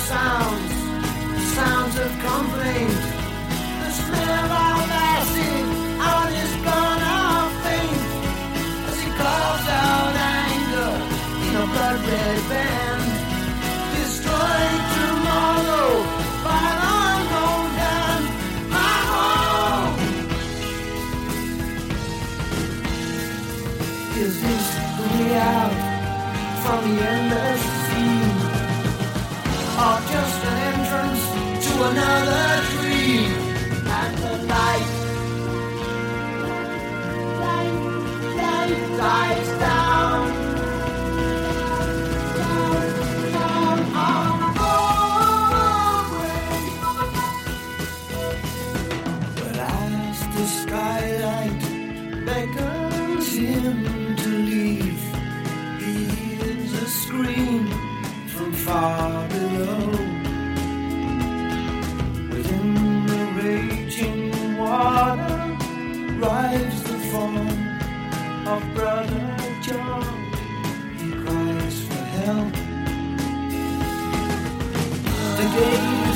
sounds of complaint. The smell of acid on his gonna faint as he calls out anger in a blood-red band, destroying tomorrow by an unknown hand. My home is this the way out from the endless sea, or just an entrance to another dream? And the light dies down on Broadway. But as the skylight beckons him to leave, he hears a scream from far below. Within the raging water rides the form of Brother John. He cries for help. The gate